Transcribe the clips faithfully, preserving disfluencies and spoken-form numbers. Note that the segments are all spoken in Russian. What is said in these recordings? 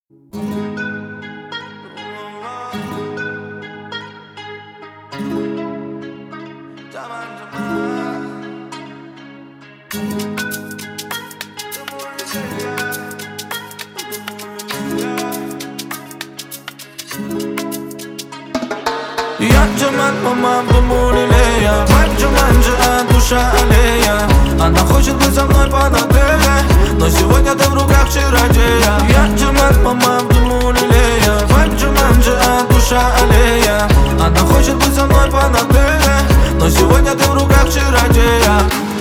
Я Джаман, мама в дому лилея, мать Джуманджи, а душа аллея. Она хочет быть со мной по отеле, но сегодня ты в руках чародея. Я Джаман, мама в дому лилея, мать Джуманджи, а душа аллея. Она хочет быть со мной по отеле, но сегодня ты в руках чародея.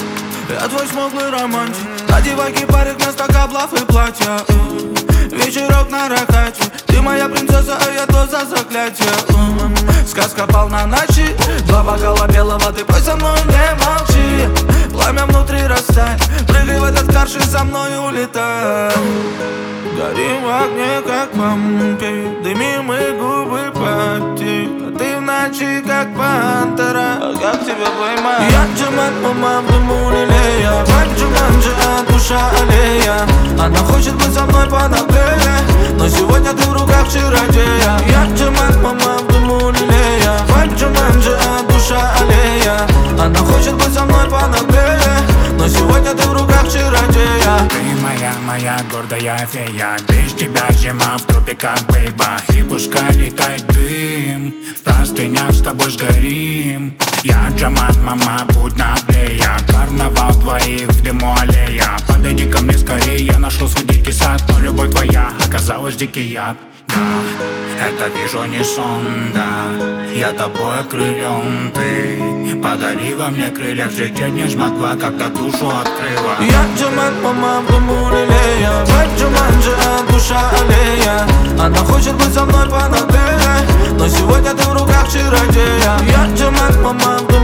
Я твой смуглый романтик, надевай кипарик вместо каблов и платья. Вечерок на ракате, ты моя принцесса, а я то за заклятие. Сказка полна ночи, два бокала белого, ты пой со мной, не молчи. Пламя внутри растает, прыгай в этот карш и со мной улетай. Горим в огне, как вампир, дымим и губы потеют. А ты в ночи, как пантера, а как тебя поймать? Я Джаман, мама в дыму лилея, мать Джуманджи, а душа аллея. Она хочет быть со мной по отеле, но сегодня ты в руках чародея. Я Джаман, мама в дыму лилея, мать Джуманджи, а душа аллея. Она хочет быть со мной по отеле, но сегодня ты в руках чародея. Ты моя, моя гордая фея, без тебя зима в тропиках, бейба. И пускай летает дым, в простынях с тобой сгорим. Я Джаман, мама, будь наглея, карнавал двоих в дыму аллея. Подойди ко мне скорее, я нашел свой дикий сад, но любовь твоя оказалась дикий яд. Да, это вижу не сон, да, я тобой окрылен. Ты подарила мне крылья, взлететь не смогла, когда душу открыла. Я Джаман, мама в дому лилея, мать Джуманджи, а душа аллея. Она хочет быть со мной по отеле, но сегодня ты в руках чародея. Я Джаман, мама в